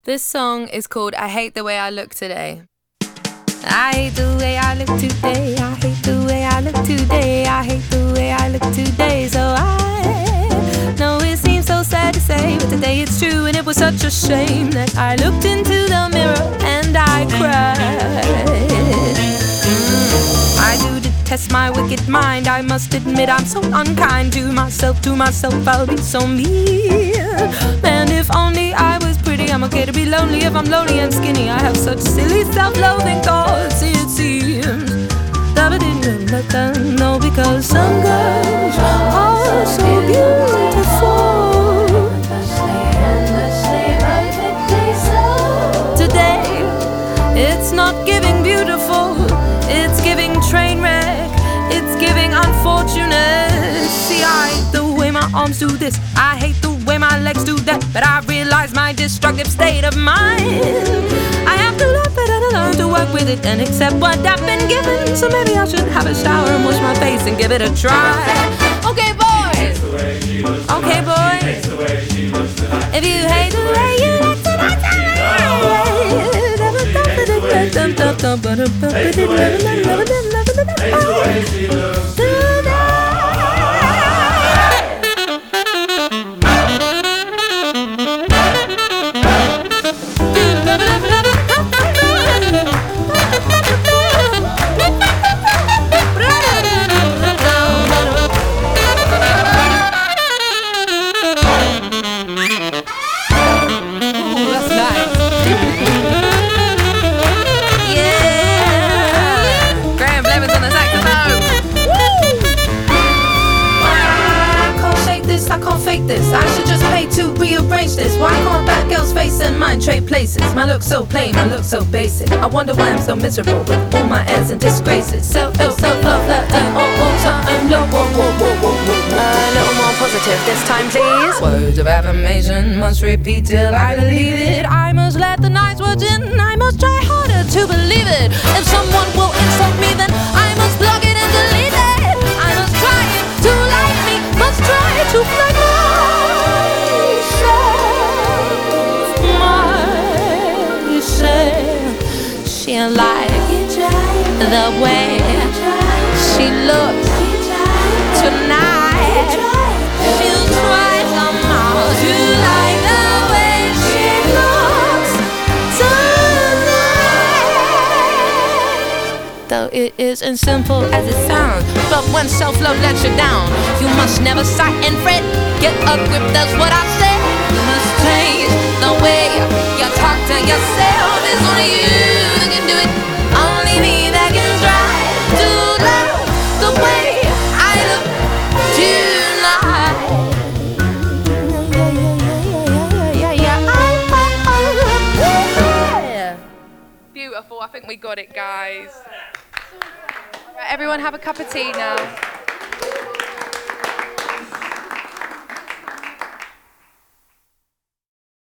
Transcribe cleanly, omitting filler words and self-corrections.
This song is called I Hate the Way I Look Today. I hate the way I look today. I hate the way I look today. I hate the way I look today. So I know it seems so sad to say, but today it's true, and it was such a shame that I looked into the mirror and I cried. I do detest my wicked mind. I must admit I'm so unkind to myself. I'll be so mean. And if only I was pretty, I'm okay to be lonely. If I'm lonely and skinny, I have such silly self-loathing thoughts, it seems. No, because some girls are so beautiful. Today, it's not giving beautiful, it's giving train wreck, it's giving unfortunate. See, I hate the way my arms do this, I hate the way my legs do that, but I realize my destructive state of mind. I have to learn to work with it and accept what I've been given. So maybe I should have a shower and wash my face and give it a try. Okay, boy. Okay, boy. If you hate the way you look tonight, I should just pay to rearrange this. Why can't that girl's face and mine trade places? My look so plain, my look so basic. I wonder why I'm so miserable with all my airs and disgraces. Self-love, that all time low. A little more positive this time, please. Words of affirmation must repeat till I believe it. I must let the nice words in, I must try harder to believe it. If someone will insult me, then I must block it and delete it. I must try to like me, must try to find she like the way she looks tonight. She'll try somehow to like the way she looks tonight. Though it isn't simple as it sounds, but when self-love lets you down, you must never sigh and fret. Get a grip, that's what I said. You must change the way you talk to yourself. It's only you that can do it, only me that can try to love the way I look tonight. Beautiful, I think we got it, guys. Right, everyone have a cup of tea now.